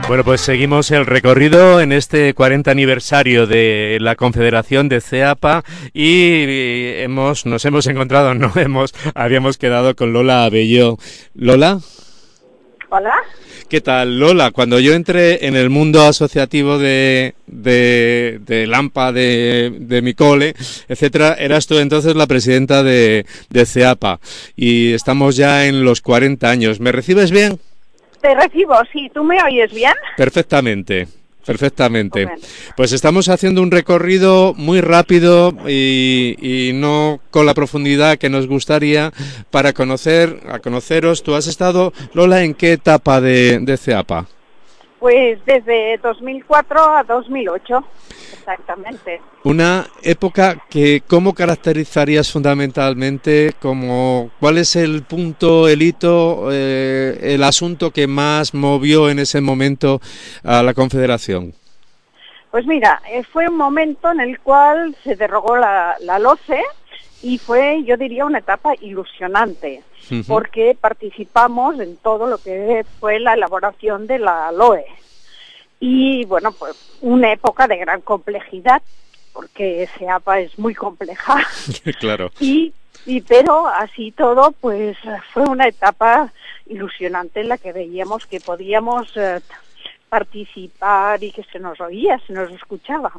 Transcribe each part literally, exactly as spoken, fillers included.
Bueno, pues seguimos el recorrido en este cuarenta aniversario de la Confederación de CEAPA y hemos, nos hemos encontrado, no hemos, habíamos quedado con Lola Abelló. ¿Lola? Hola. ¿Qué tal, Lola? Cuando yo entré en el mundo asociativo de, de, de Lampa, de, de mi cole, etcétera, eras tú entonces la presidenta de, de CEAPA y estamos ya en los cuarenta años. ¿Me recibes bien? Te recibo, sí. ¿Tú me oyes bien? Perfectamente. Perfectamente. Pues estamos haciendo un recorrido muy rápido y, y no con la profundidad que nos gustaría para conocer, a conoceros. ¿Tú has estado, Lola, en qué etapa de, de CEAPA? Pues desde dos mil cuatro a dos mil ocho, exactamente. Una época que, ¿cómo caracterizarías fundamentalmente? Como, ¿cuál es el punto, el hito, eh, el asunto que más movió en ese momento a la Confederación? Pues mira, eh, fue un momento en el cual se derogó la, la LOCE y fue, yo diría, una etapa ilusionante, uh-huh. porque participamos en todo lo que fue la elaboración de la LOE. Y bueno, pues una época de gran complejidad, porque CEAPA es muy compleja. Claro. Y, y pero así todo, pues fue una etapa ilusionante en la que veíamos que podíamos eh, participar y que se nos oía, se nos escuchaba.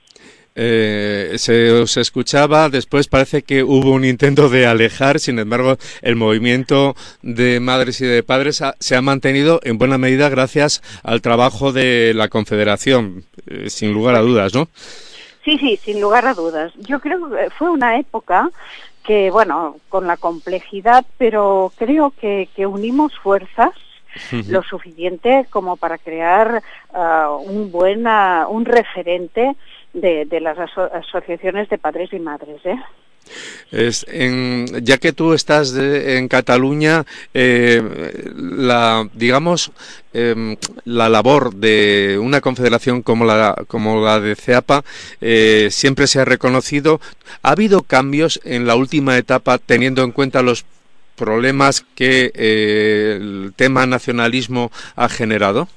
Eh, se os escuchaba, después parece que hubo un intento de alejar, sin embargo el movimiento de madres y de padres ha, se ha mantenido en buena medida gracias al trabajo de la Confederación, eh, sin lugar a dudas, ¿no? Sí, sí, sin lugar a dudas. Yo creo que fue una época que, bueno, con la complejidad, pero creo que, que unimos fuerzas uh-huh. lo suficiente como para crear uh, un buen, uh, un referente de, de las aso- asociaciones de padres y madres, ¿eh? Es en, ya que tú estás de, en Cataluña, eh, la digamos eh, la labor de una confederación como la como la de CEAPA eh, siempre se ha reconocido. ¿Ha habido cambios en la última etapa teniendo en cuenta los problemas que eh, el tema nacionalismo ha generado?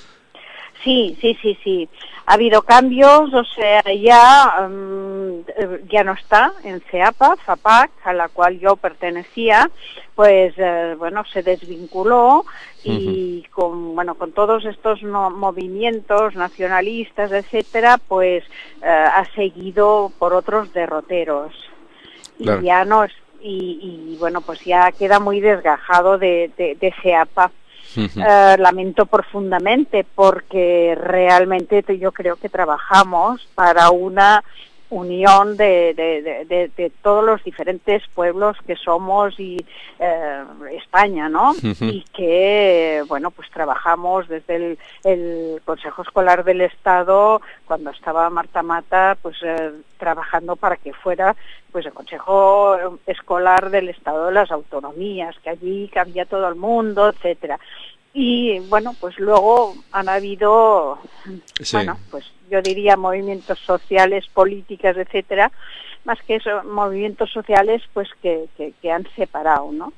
Sí, sí, sí, sí. Ha habido cambios, o sea, ya um, ya no está en CEAPA, FAPAC, a la cual yo pertenecía, pues eh, bueno, se desvinculó y uh-huh. con bueno con todos estos no, movimientos nacionalistas, etcétera, pues eh, ha seguido por otros derroteros. Claro. Y ya no es, y, y bueno, pues ya queda muy desgajado de, de, de CEAPA. Uh-huh. Uh, lamento profundamente porque realmente yo creo que trabajamos para una unión de, de, de, de, de todos los diferentes pueblos que somos y eh, España, ¿no? Uh-huh. Y que, bueno, pues trabajamos desde el, el Consejo Escolar del Estado, cuando estaba Marta Mata, pues eh, trabajando para que fuera pues el Consejo Escolar del Estado de las Autonomías, que allí cabía todo el mundo, etcétera. Y bueno, pues luego han habido, sí. bueno, pues yo diría movimientos sociales, políticas, etcétera, más que eso, movimientos sociales, pues que, que, que han separado, ¿no?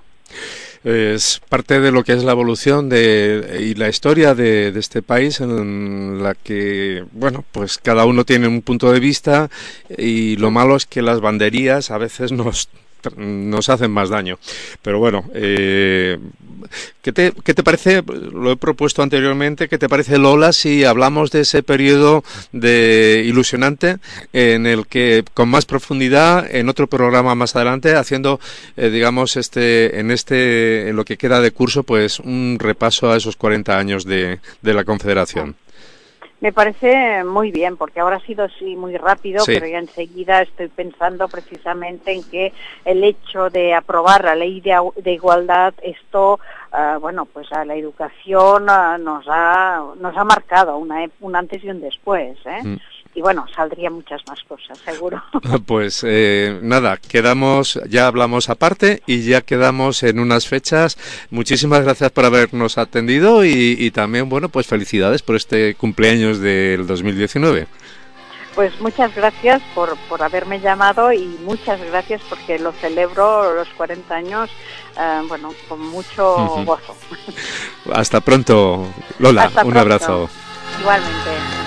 Es parte de lo que es la evolución de y la historia de, de este país, en la que, bueno, pues cada uno tiene un punto de vista y lo malo es que las banderías a veces nos nos hacen más daño. Pero bueno, eh, ¿qué te, qué te parece? Lo he propuesto anteriormente. ¿Qué te parece, Lola, si hablamos de ese periodo de ilusionante en el que, con más profundidad, en otro programa más adelante, haciendo, eh, digamos, este, en este, en lo que queda de curso, pues un repaso a esos cuarenta años de, de la Confederación? Me parece muy bien, porque ahora ha sido así muy rápido, sí. pero ya enseguida estoy pensando precisamente en que el hecho de aprobar la ley de, de igualdad, esto, uh, bueno, pues a la educación uh, nos ha nos ha marcado una, un antes y un después, ¿eh? Mm. Y bueno, saldrían muchas más cosas, seguro. Pues eh, nada, quedamos, ya hablamos aparte y ya quedamos en unas fechas. Muchísimas gracias por habernos atendido y, y también, bueno, pues felicidades por este cumpleaños del dos mil diecinueve. Pues muchas gracias por, por haberme llamado y muchas gracias porque lo celebro los cuarenta años, eh, bueno, con mucho uh-huh. gozo. Hasta pronto, Lola. Hasta un pronto. abrazo. Igualmente.